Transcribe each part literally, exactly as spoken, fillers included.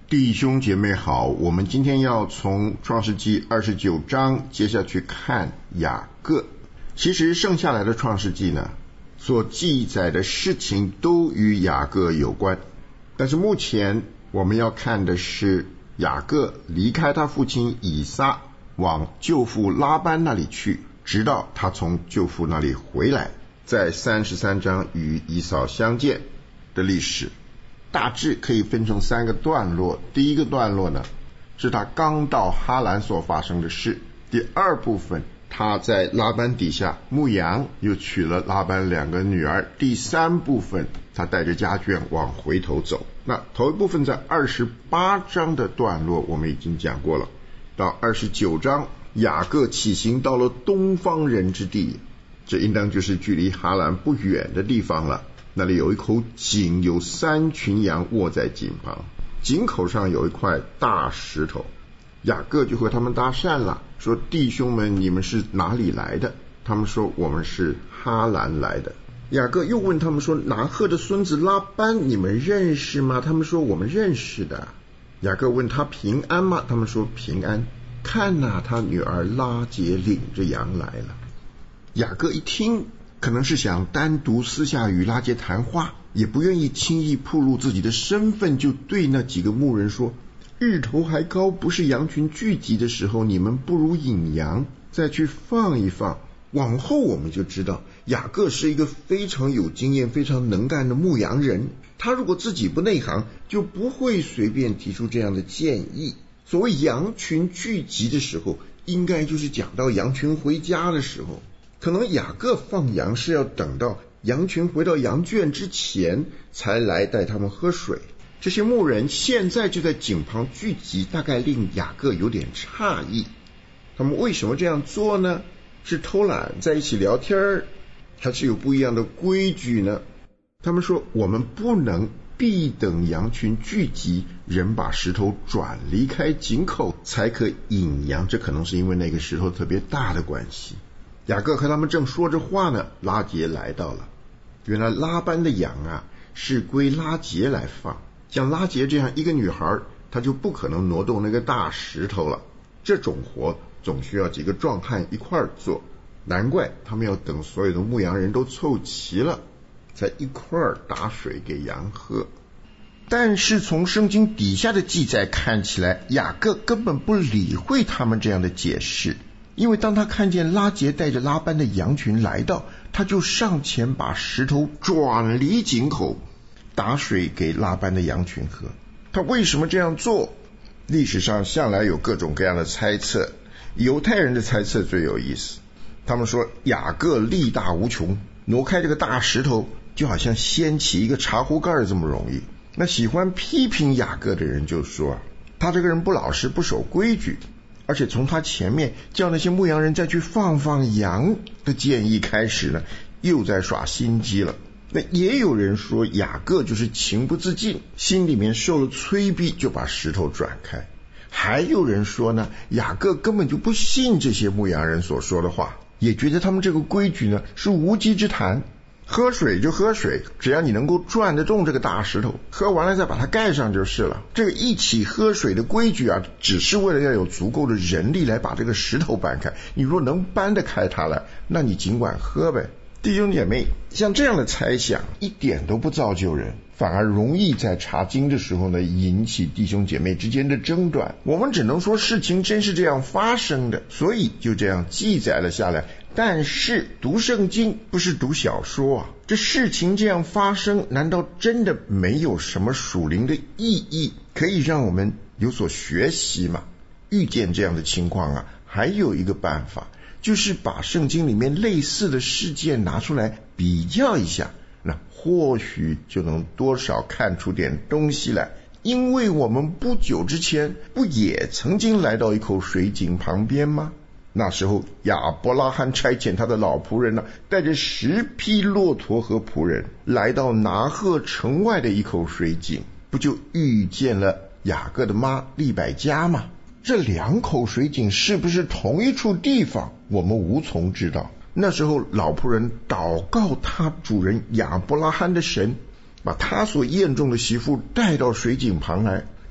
弟兄姐妹好，我们今天要从创世纪二十九章接下去看雅各。其实剩下来的创世纪呢，所记载的事情都与雅各有关，但是目前我们要看的是雅各离开他父亲以撒，往舅父拉班那里去，直到他从舅父那里回来，在三十三章与以扫相见的历史。大致可以分成三个段落。第一个段落呢，是他刚到哈兰所发生的事。第二部分，他在拉班底下牧羊，又娶了拉班两个女儿。第三部分，他带着家眷往回头走。那头一部分在二十八章的段落我们已经讲过了，到二十九章，雅各起行到了东方人之地，这应当就是距离哈兰不远的地方了。那里有一口井，有三群羊卧在井旁，井口上有一块大石头。雅各就和他们搭讪了，说：弟兄们，你们是哪里来的？他们说：我们是哈兰来的。雅各又问他们说：拿鹤的孙子拉班你们认识吗？他们说：我们认识的。雅各问他平安吗？他们说平安。看哪，他女儿拉结领着羊来了。雅各一听，可能是想单独私下与拉结谈话，也不愿意轻易暴露自己的身份，就对那几个牧人说：日头还高，不是羊群聚集的时候，你们不如引羊再去放一放。往后我们就知道，雅各是一个非常有经验非常能干的牧羊人，他如果自己不内行，就不会随便提出这样的建议。所谓羊群聚集的时候，应该就是讲到羊群回家的时候。可能雅各放羊是要等到羊群回到羊圈之前才来带他们喝水。这些牧人现在就在井旁聚集，大概令雅各有点诧异。他们为什么这样做呢？是偷懒在一起聊天，还是有不一样的规矩呢？他们说：我们不能必等羊群聚集，人把石头转离开井口才可引羊，这可能是因为那个石头特别大的关系。雅各和他们正说着话呢，拉结来到了。原来拉班的羊啊，是归拉结来放。像拉结这样一个女孩，她就不可能挪动那个大石头了。这种活总需要几个壮汉一块儿做，难怪他们要等所有的牧羊人都凑齐了，才一块儿打水给羊喝。但是从圣经底下的记载看起来，雅各根本不理会他们这样的解释。因为当他看见拉结带着拉班的羊群来到，他就上前把石头转离井口，打水给拉班的羊群喝。他为什么这样做？历史上向来有各种各样的猜测，犹太人的猜测最有意思。他们说雅各力大无穷，挪开这个大石头就好像掀起一个茶壶盖这么容易。那喜欢批评雅各的人就说，他这个人不老实，不守规矩，而且从他前面叫那些牧羊人再去放放羊的建议开始呢，又在耍心机了。那也有人说雅各就是情不自禁，心里面受了催逼，就把石头转开。还有人说呢，雅各根本就不信这些牧羊人所说的话，也觉得他们这个规矩呢是无稽之谈。喝水就喝水，只要你能够转得动这个大石头，喝完了再把它盖上就是了。这个一起喝水的规矩啊，只是为了要有足够的人力来把这个石头搬开。你若能搬得开它来，那你尽管喝呗。弟兄姐妹，像这样的猜想一点都不造就人，反而容易在查经的时候呢，引起弟兄姐妹之间的争端。我们只能说事情真是这样发生的，所以就这样记载了下来。但是读圣经不是读小说啊，这事情这样发生，难道真的没有什么属灵的意义可以让我们有所学习吗？遇见这样的情况啊，还有一个办法，就是把圣经里面类似的事件拿出来比较一下，那或许就能多少看出点东西来。因为我们不久之前不也曾经来到一口水井旁边吗？那时候亚伯拉罕差遣他的老仆人呢、啊，带着十匹骆驼和仆人来到拿鹤城外的一口水井，不就遇见了雅各的妈利百加吗？这两口水井是不是同一处地方，我们无从知道。那时候老仆人祷告他主人亚伯拉罕的神，把他所验中的媳妇带到水井旁来，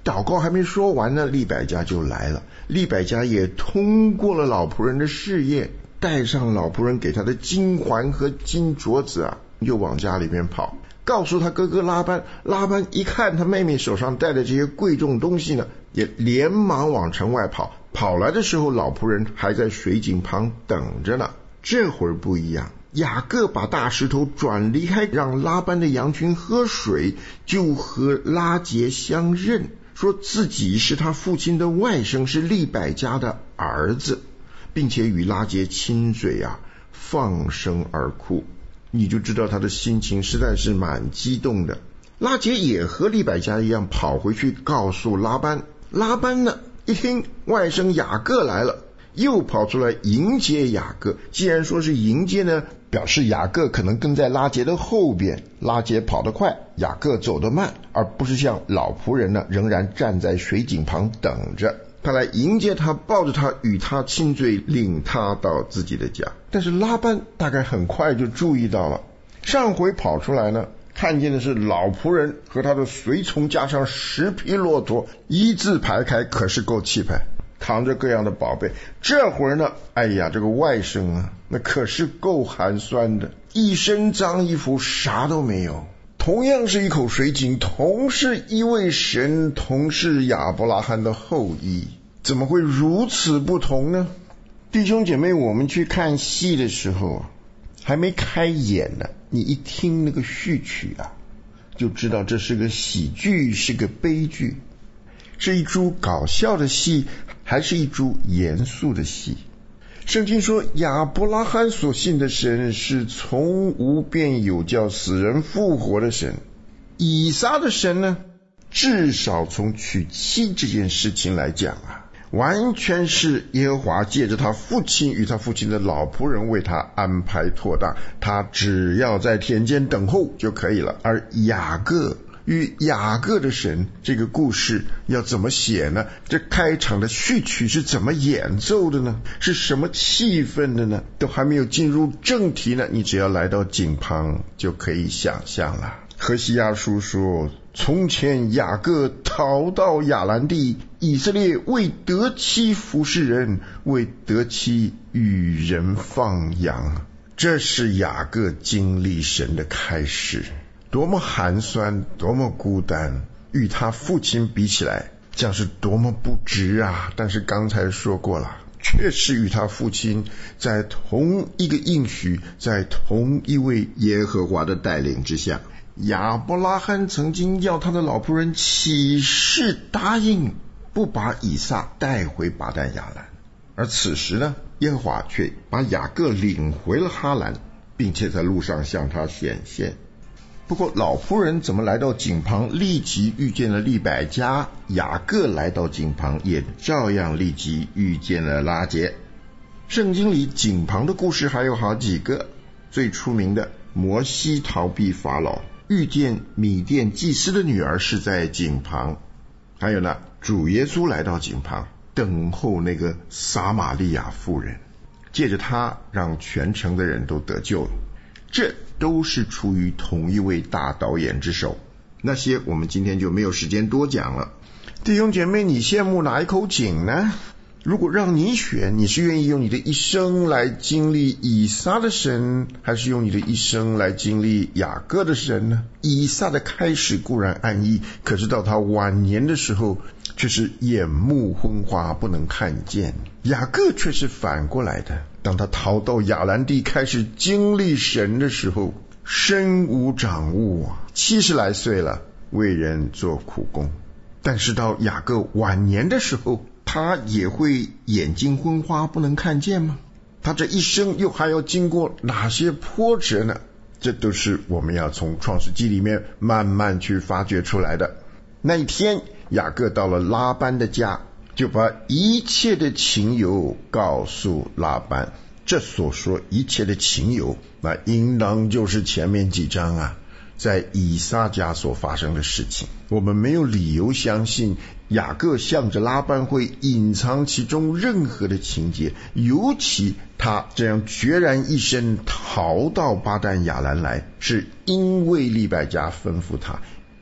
祷告还没说完呢，利百加就来了。利百加也通过了老仆人的试验，带上老仆人给他的金环和金镯子啊，又往家里面跑，告诉他哥哥拉班。拉班一看他妹妹手上戴的这些贵重东西呢，也连忙往城外跑。跑来的时候，老仆人还在水井旁等着呢。这会儿不一样，雅各把大石头转离开，让拉班的羊群喝水，就和拉结相认，说自己是他父亲的外甥，是利百加的儿子，并且与拉结亲嘴啊，放声而哭。你就知道他的心情实在是蛮激动的。拉结也和利百加一样跑回去告诉拉班。拉班呢，一听外甥雅各来了，又跑出来迎接雅各。既然说是迎接呢，表示雅各可能跟在拉结的后边，拉结跑得快，雅各走得慢，而不是像老仆人呢，仍然站在水井旁等着。他来迎接他，抱着他，与他亲嘴，领他到自己的家。但是拉班大概很快就注意到了，上回跑出来呢，看见的是老仆人和他的随从，加上十匹骆驼，一字排开，可是够气派，扛着各样的宝贝。这会儿呢，哎呀，这个外甥啊，那可是够寒酸的，一身脏衣服，啥都没有。同样是一口水井，同是一位神，同是亚伯拉罕的后裔，怎么会如此不同呢？弟兄姐妹，我们去看戏的时候啊，还没开演呢，你一听那个序曲啊，就知道这是个喜剧，是个悲剧，是一出搞笑的戏，还是一出严肃的戏。圣经说亚伯拉罕所信的神是从无变有，叫死人复活的神。以撒的神呢，至少从娶妻这件事情来讲啊，完全是耶和华借着他父亲与他父亲的老仆人为他安排妥当，他只要在田间等候就可以了。而雅各与雅各的神，这个故事要怎么写呢？这开场的序曲是怎么演奏的呢？是什么气氛的呢？都还没有进入正题呢，你只要来到井旁就可以想象了。何西阿书说，从前雅各逃到亚兰地，以色列为得妻服侍人，为得妻与人放羊。这是雅各经历神的开始，多么寒酸，多么孤单，与他父亲比起来，这样是多么不值啊！但是刚才说过了，确实与他父亲在同一个应许，在同一位耶和华的带领之下。亚伯拉罕曾经要他的老仆人起誓答应不把以撒带回巴旦亚兰，而此时呢，耶和华却把雅各领回了哈兰，并且在路上向他显现。不过老仆人怎么来到井旁，立即遇见了利百加。雅各来到井旁，也照样立即遇见了拉结。圣经里井旁的故事还有好几个，最出名的摩西逃避法老，遇见米甸祭司的女儿是在井旁，还有呢，主耶稣来到井旁等候那个撒玛利亚妇人，借着他让全城的人都得救了。这都是出于同一位大导演之手，那些我们今天就没有时间多讲了。弟兄姐妹，你羡慕哪一口井呢？如果让你选，你是愿意用你的一生来经历以撒的神，还是用你的一生来经历雅各的神呢？以撒的开始固然安逸，可是到他晚年的时候却是眼目昏花，不能看见。雅各却是反过来的，当他逃到亚兰地开始经历神的时候，身无长物，七十来岁了，为人做苦工。但是到雅各晚年的时候，他也会眼睛昏花，不能看见吗？他这一生又还要经过哪些波折呢？这都是我们要从创世纪里面慢慢去发掘出来的。那一天，雅各到了拉班的家，就把一切的情由告诉拉班。这所说一切的情由，那应当就是前面几章啊，在以撒家所发生的事情。我们没有理由相信雅各向着拉班会隐藏其中任何的情节，尤其他这样决然一身逃到巴旦亚兰来，是因为利百加吩咐他，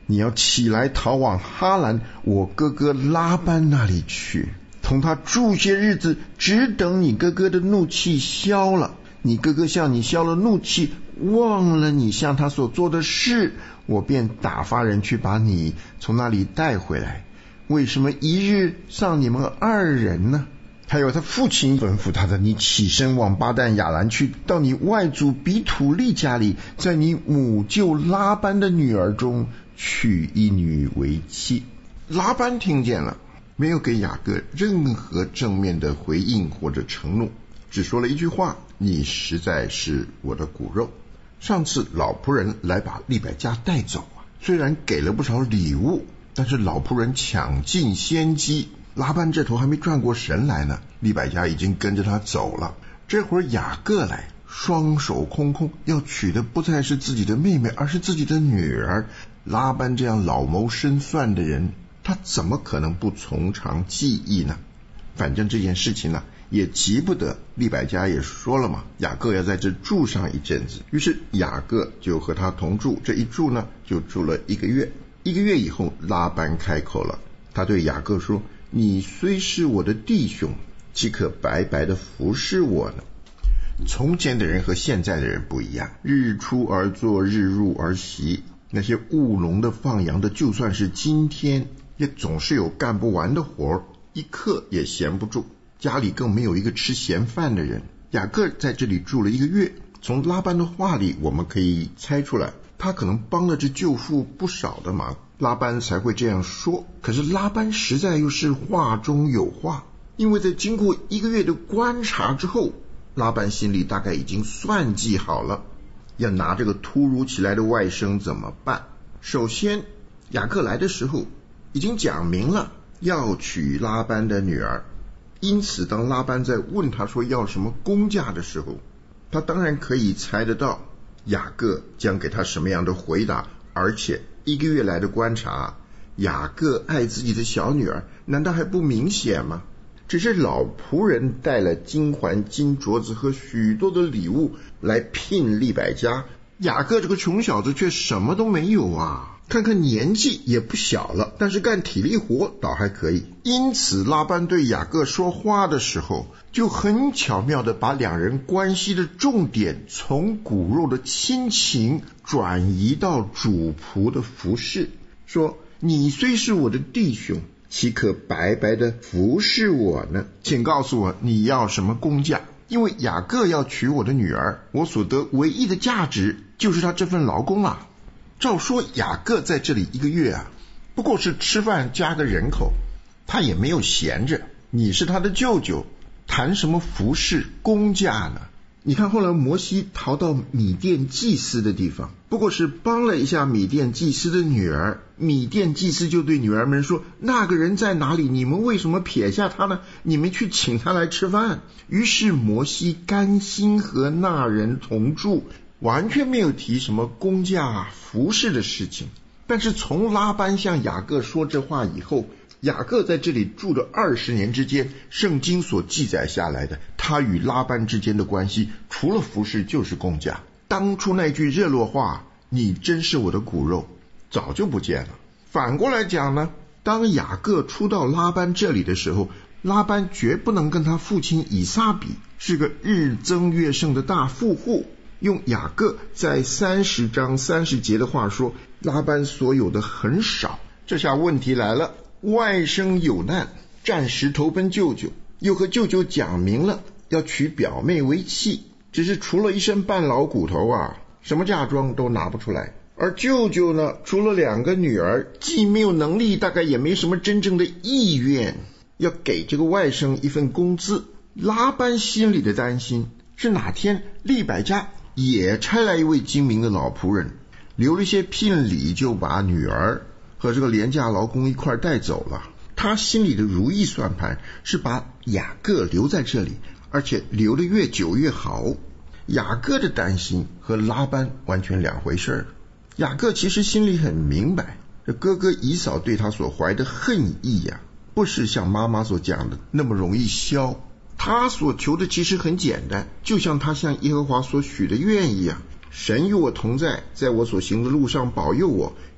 你要起来逃往哈兰我哥哥拉班那里去，同他住些日子，只等你哥哥的怒气消了。你哥哥向你消了怒气，忘了你向他所做的事，我便打发人去把你从那里带回来。为什么一日上你们二人呢？还有他父亲吩咐他的，你起身往巴旦亚兰去，到你外祖比土利家里，在你母舅拉班的女儿中娶一女为妻。拉班听见了，没有给雅各任何正面的回应或者承诺，只说了一句话，你实在是我的骨肉。上次老仆人来把利百加带走啊，虽然给了不少礼物，但是老仆人抢尽先机，拉班这头还没转过神来呢，利百加已经跟着他走了。这会儿雅各来，双手空空，要娶的不再是自己的妹妹，而是自己的女儿。拉班这样老谋深算的人，他怎么可能不从长计议呢？反正这件事情呢也急不得，利百加也说了嘛，雅各要在这住上一阵子，于是雅各就和他同住，这一住呢就住了一个月。一个月以后，拉班开口了，他对雅各说，你虽是我的弟兄，岂可白白的服侍我呢？从前的人和现在的人不一样，日出而作，日入而息，那些务农的放羊的，就算是今天也总是有干不完的活，一刻也闲不住，家里更没有一个吃闲饭的人。雅各在这里住了一个月，从拉班的话里我们可以猜出来，他可能帮了这舅父不少的忙，拉班才会这样说。可是拉班实在又是话中有话，因为在经过一个月的观察之后，拉班心里大概已经算计好了，要拿这个突如其来的外甥怎么办。首先雅各来的时候已经讲明了要娶拉班的女儿，因此当拉班在问他说要什么工价的时候，他当然可以猜得到雅各将给他什么样的回答。而且一个月来的观察，雅各爱自己的小女儿，难道还不明显吗？只是老仆人带了金环、金镯子和许多的礼物来聘利百加，雅各这个穷小子却什么都没有啊。看看年纪也不小了，但是干体力活倒还可以。因此拉班对雅各说话的时候，就很巧妙地把两人关系的重点从骨肉的亲情转移到主仆的服侍，说你虽是我的弟兄，岂可白白的服侍我呢？请告诉我你要什么工价，因为雅各要娶我的女儿，我所得唯一的价值就是他这份劳工啊。照说雅各在这里一个月啊，不过是吃饭加个人口，他也没有闲着。你是他的舅舅，谈什么服侍工价呢？你看后来摩西逃到米甸祭司的地方，不过是帮了一下米甸祭司的女儿，米甸祭司就对女儿们说，那个人在哪里？你们为什么撇下他呢？你们去请他来吃饭。于是摩西甘心和那人同住，完全没有提什么工价服侍的事情。但是从拉班向雅各说这话以后，雅各在这里住的二十年之间，圣经所记载下来的他与拉班之间的关系，除了服侍就是工价。当初那句热络话，你真是我的骨肉，早就不见了。反过来讲呢，当雅各出到拉班这里的时候，拉班绝不能跟他父亲以撒比，是个日增月盛的大富户。用雅各在三十章三十节的话说，拉班所有的很少。这下问题来了，外甥有难，暂时投奔舅舅，又和舅舅讲明了要娶表妹为妻，只是除了一身半老骨头啊，什么嫁妆都拿不出来。而舅舅呢，除了两个女儿，既没有能力，大概也没什么真正的意愿要给这个外甥一份工资。拉班心里的担心是哪天利百加也差来一位精明的老仆人，留了一些聘礼，就把女儿和这个廉价劳工一块带走了。他心里的如意算盘是把雅各留在这里，而且留得越久越好。雅各的担心和拉班完全两回事。雅各其实心里很明白，这哥哥以扫对他所怀的恨意呀、啊，不是像妈妈所讲的那么容易消。他所求的其实很简单，就像他向耶和华所许的愿一样，神与我同在，在我所行的路上保佑我，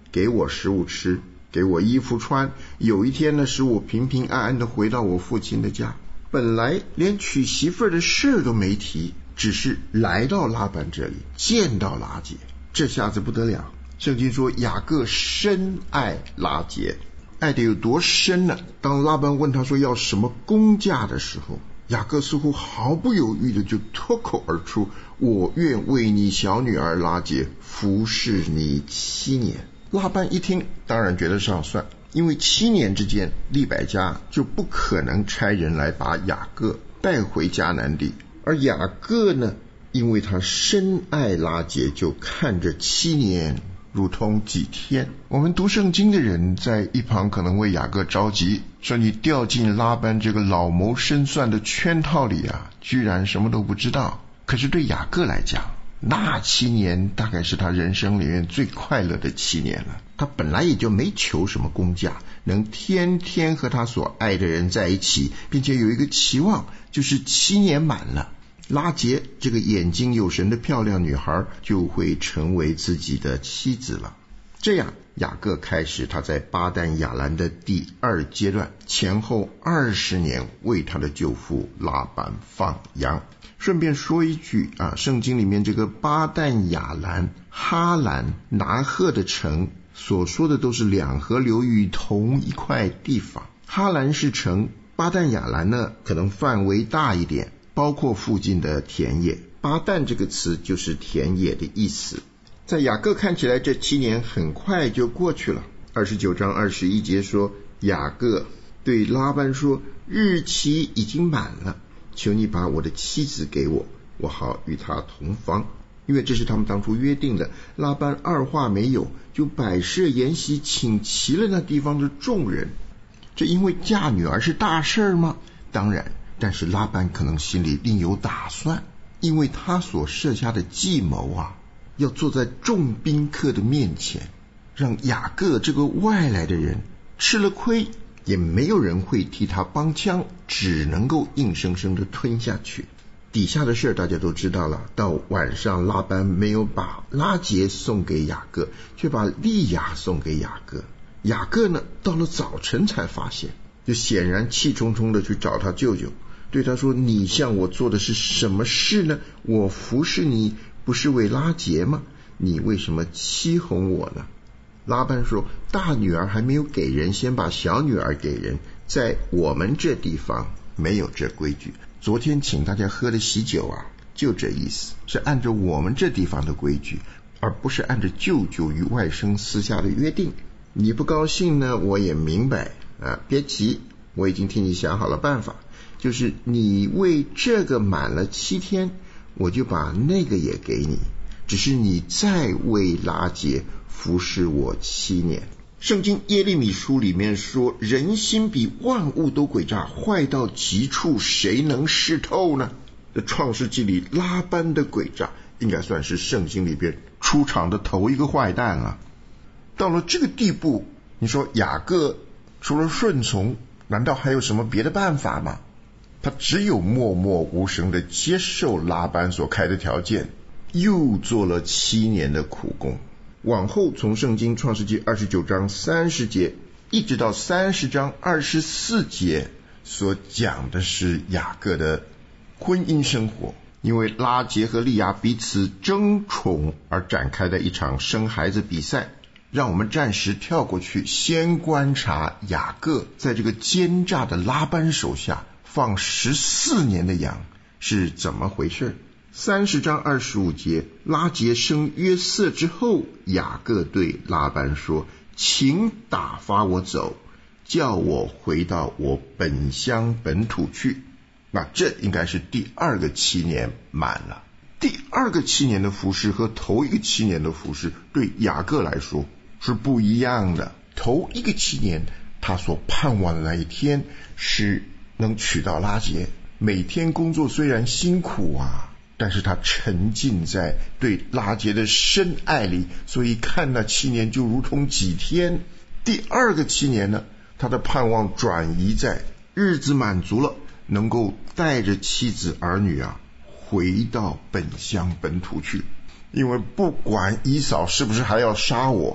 给我食物吃，给我衣服穿，有一天呢，使我平平安安的回到我父亲的家。本来连娶媳妇儿的事都没提，只是来到拉班这里，见到拉结，这下子不得了。圣经说雅各深爱拉结，爱得有多深呢？当拉班问他说要什么工价的时候，雅各似乎毫不犹豫的就脱口而出，我愿为你小女儿拉结服侍你七年。拉班一听当然觉得上算，因为七年之间利百加就不可能差人来把雅各带回迦南地，而雅各呢，因为他深爱拉结，就看着七年如同几天。我们读圣经的人在一旁可能为雅各着急，说你掉进拉班这个老谋深算的圈套里啊，居然什么都不知道。可是对雅各来讲，那七年大概是他人生里面最快乐的七年了。他本来也就没求什么工价，能天天和他所爱的人在一起，并且有一个期望，就是七年满了，拉结这个眼睛有神的漂亮女孩就会成为自己的妻子了。这样雅各开始他在巴旦亚兰的第二阶段，前后二十年为他的舅父拉班放羊。顺便说一句啊，圣经里面这个巴旦亚兰、哈兰、拿鹤的城所说的都是两河流域同一块地方。哈兰是城，巴旦亚兰呢可能范围大一点，包括附近的田野。巴旦这个词就是田野的意思。在雅各看起来这七年很快就过去了。二十九章二十一节说，雅各对拉班说，日期已经满了，求你把我的妻子给我，我好与她同房。因为这是他们当初约定的。拉班二话没有，就摆设筵席，请齐了那地方的众人。这因为嫁女儿是大事吗？当然，但是拉班可能心里另有打算，因为他所设下的计谋啊，要坐在众宾客的面前，让雅各这个外来的人吃了亏，也没有人会替他帮腔，只能够硬生生的吞下去。底下的事大家都知道了，到晚上拉班没有把拉结送给雅各，却把利亚送给雅各。雅各呢，到了早晨才发现，就显然气冲冲的去找他舅舅，对他说，你向我做的是什么事呢？我服侍你不是为拉结吗？你为什么欺哄我呢？拉班说，大女儿还没有给人，先把小女儿给人，在我们这地方没有这规矩。昨天请大家喝的喜酒啊，就这意思，是按照我们这地方的规矩，而不是按照舅舅与外甥私下的约定。你不高兴呢，我也明白啊，别急，我已经替你想好了办法，就是你为这个满了七天，我就把那个也给你，只是你再为拉结服侍我七年。圣经耶利米书里面说，人心比万物都诡诈，坏到极处，谁能识透呢？这创世纪里拉班的诡诈应该算是圣经里边出场的头一个坏蛋啊。到了这个地步，你说雅各除了顺从，难道还有什么别的办法吗？他只有默默无声的接受拉班所开的条件，又做了七年的苦工。往后从圣经创世纪二十九章三十节一直到三十章二十四节所讲的是雅各的婚姻生活，因为拉结和利亚彼此争宠而展开的一场生孩子比赛。让我们暂时跳过去，先观察雅各在这个奸诈的拉班手下放十四年的羊是怎么回事。三十章二十五节，拉结生约瑟之后，雅各对拉班说，请打发我走，叫我回到我本乡本土去。那这应该是第二个七年满了。第二个七年的服事和头一个七年的服事对雅各来说是不一样的。头一个七年他所盼望的那一天是能娶到拉结，每天工作虽然辛苦啊，但是他沉浸在对拉结的深爱里，所以看那七年就如同几天。第二个七年呢，他的盼望转移在日子满足了，能够带着妻子儿女啊回到本乡本土去。因为不管以扫是不是还要杀我，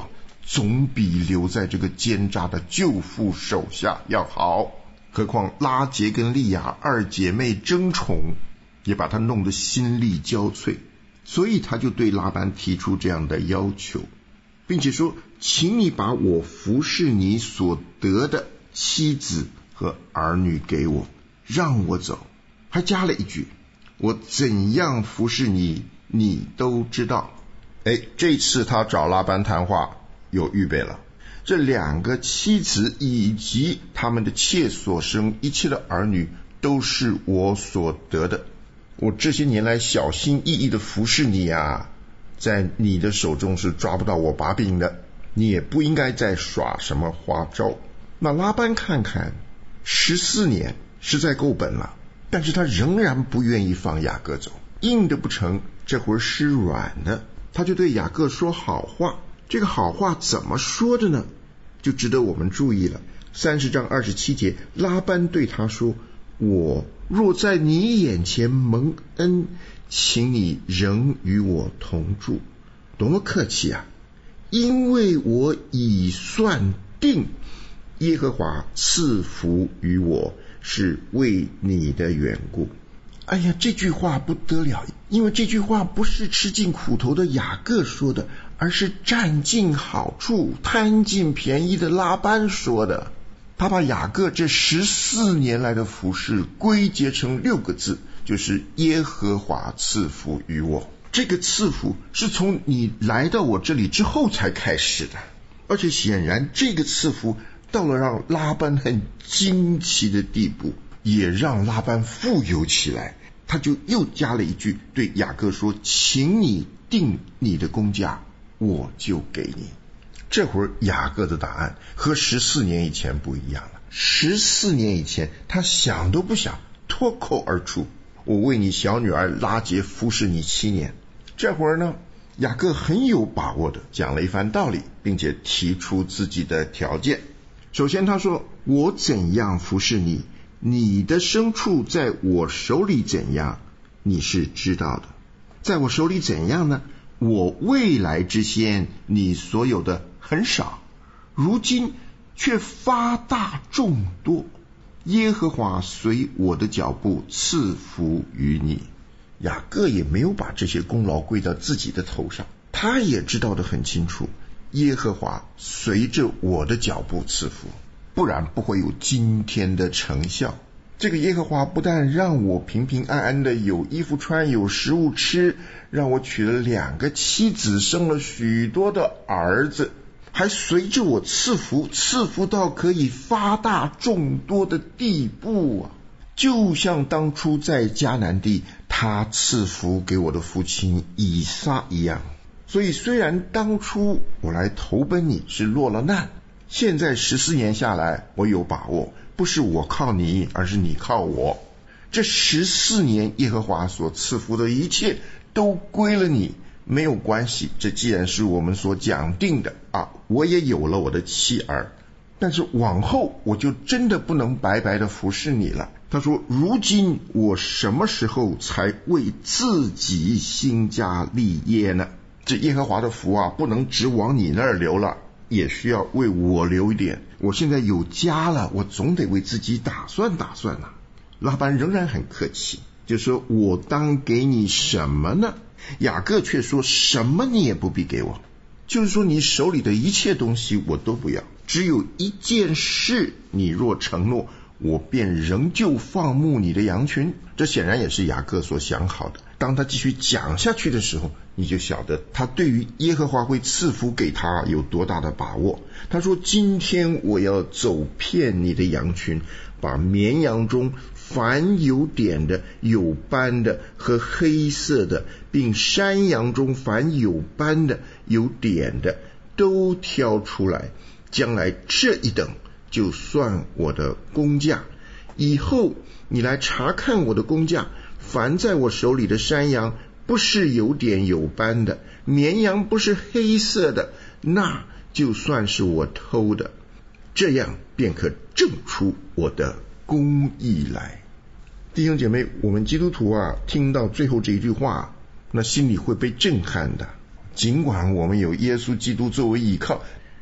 总比留在这个奸诈的舅父手下要好。何况拉结跟利亚二姐妹争宠，也把他弄得心力交瘁，所以他就对拉班提出这样的要求，并且说，请你把我服侍你所得的妻子和儿女给我，让我走。还加了一句，我怎样服侍你，你都知道。哎，这次他找拉班谈话有预备了，这两个妻子以及他们的妾所生一切的儿女都是我所得的，我这些年来小心翼翼的服侍你啊，在你的手中是抓不到我把柄的，你也不应该再耍什么花招。那拉班看看十四年实在够本了，但是他仍然不愿意放雅各走，硬的不成，这会儿施软的，他就对雅各说好话。这个好话怎么说的呢？就值得我们注意了。三十章二十七节，拉班对他说，我若在你眼前蒙恩，请你仍与我同住。多么客气啊！因为我已算定，耶和华赐福于我，是为你的缘故。哎呀，这句话不得了，因为这句话不是吃尽苦头的雅各说的，而是占尽好处贪尽便宜的拉班说的。他把雅各这十四年来的服事归结成六个字，就是耶和华赐福于我。这个赐福是从你来到我这里之后才开始的，而且显然这个赐福到了让拉班很惊奇的地步，也让拉班富有起来。他就又加了一句，对雅各说，请你定你的工价，我就给你。这会儿雅各的答案和十四年以前不一样了。十四年以前他想都不想，脱口而出，我为你小女儿拉结服侍你七年。这会儿呢，雅各很有把握的讲了一番道理，并且提出自己的条件。首先他说，我怎样服侍你，你的牲畜在我手里怎样，你是知道的。在我手里怎样呢？我未来之先，你所有的很少，如今却发大众多。耶和华随我的脚步赐福于你。雅各也没有把这些功劳归到自己的头上，他也知道得很清楚，耶和华随着我的脚步赐福，不然不会有今天的成效。这个耶和华不但让我平平安安的有衣服穿，有食物吃，让我娶了两个妻子，生了许多的儿子，还随着我赐福，赐福到可以发大众多的地步啊！就像当初在迦南地他赐福给我的父亲以撒一样。所以虽然当初我来投奔你是落了难，现在十四年下来我有把握，不是我靠你，而是你靠我。这十四年耶和华所赐福的一切都归了你，没有关系，这既然是我们所讲定的啊，我也有了我的妻儿，但是往后我就真的不能白白的服侍你了。他说，如今我什么时候才为自己兴家立业呢？这耶和华的福啊，不能只往你那儿流了，也需要为我留一点。我现在有家了，我总得为自己打算打算啊。拉班仍然很客气，就说，我当给你什么呢？雅各却说，什么你也不必给我，就是说你手里的一切东西我都不要，只有一件事，你若承诺，我便仍旧放牧你的羊群。这显然也是雅各所想好的。当他继续讲下去的时候，你就晓得他对于耶和华会赐福给他有多大的把握。他说，今天我要走遍你的羊群，把绵羊中凡有点的、有斑的和黑色的，并山羊中凡有斑的、有点的都挑出来，将来这一等就算我的工价。以后你来查看我的工价，凡在我手里的山羊不是有点有斑的，绵羊不是黑色的，那就算是我偷的，这样便可证出我的公义来。弟兄姐妹，我们基督徒啊，听到最后这一句话，那心里会被震撼的。尽管我们有耶稣基督作为依靠，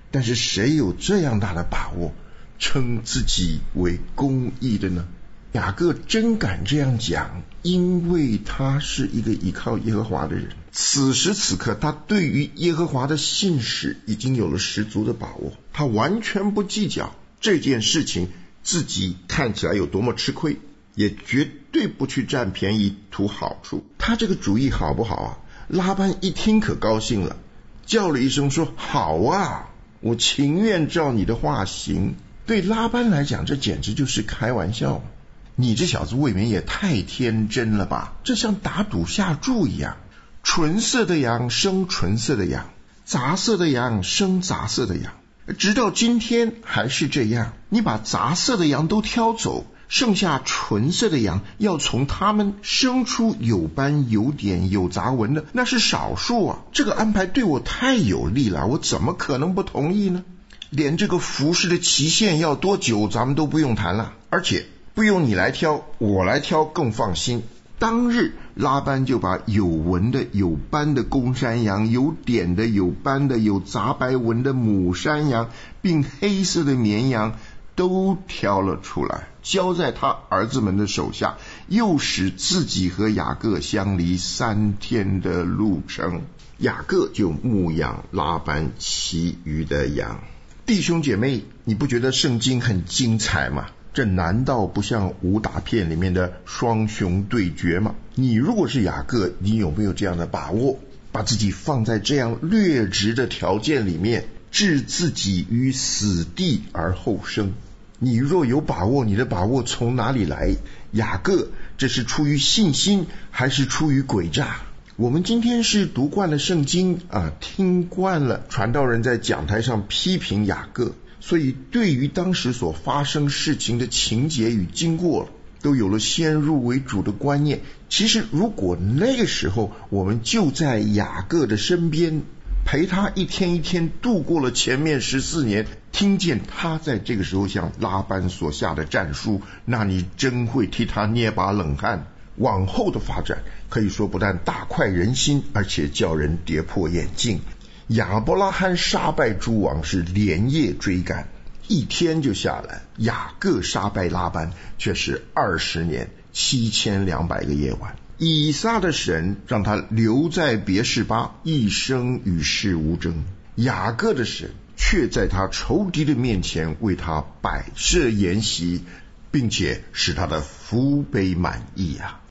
但是谁有这样大的把握称自己为公义的呢？雅各真敢这样讲，因为他是一个依靠耶和华的人。此时此刻，他对于耶和华的信实已经有了十足的把握，他完全不计较这件事情自己看起来有多么吃亏，也绝对不去占便宜图好处。他这个主意好不好啊？拉班一听可高兴了，叫了一声说：好啊，我情愿照你的话行。对拉班来讲，这简直就是开玩笑。你这小子未免也太天真了吧，这像打赌下注一样。纯色的羊生纯色的羊，杂色的羊生杂色的羊，直到今天还是这样。你把杂色的羊都挑走，剩下纯色的羊要从他们生出有斑有点有杂纹的，那是少数啊。这个安排对我太有利了，我怎么可能不同意呢？连这个服侍的期限要多久咱们都不用谈了，而且不用你来挑，我来挑更放心。当日拉班就把有纹的有斑的公山羊，有点的有斑的有杂白纹的母山羊，并黑色的绵羊都挑了出来，交在他儿子们的手下，又使自己和雅各相离三天的路程。雅各就牧养拉班其余的羊。弟兄姐妹，你不觉得圣经很精彩吗？这难道不像武打片里面的双雄对决吗？你如果是雅各，你有没有这样的把握，把自己放在这样劣质的条件里面，置自己于死地而后生？你若有把握，你的把握从哪里来？雅各这是出于信心还是出于诡诈？我们今天是读惯了圣经啊，听惯了传道人在讲台上批评雅各，所以对于当时所发生事情的情节与经过都有了先入为主的观念。其实如果那个时候我们就在雅各的身边，陪他一天一天度过了前面十四年，听见他在这个时候向拉班所下的战书，那你真会替他捏把冷汗。往后的发展可以说不但大快人心，而且叫人跌破眼镜。亚伯拉罕杀败诸王是连夜追赶，一天就下来；雅各杀败拉班却是二十年七千两百个夜晚。以撒的神让他留在别是巴，一生与世无争。雅各的神却在他仇敌的面前为他摆设筵席，并且使他的福杯满溢啊。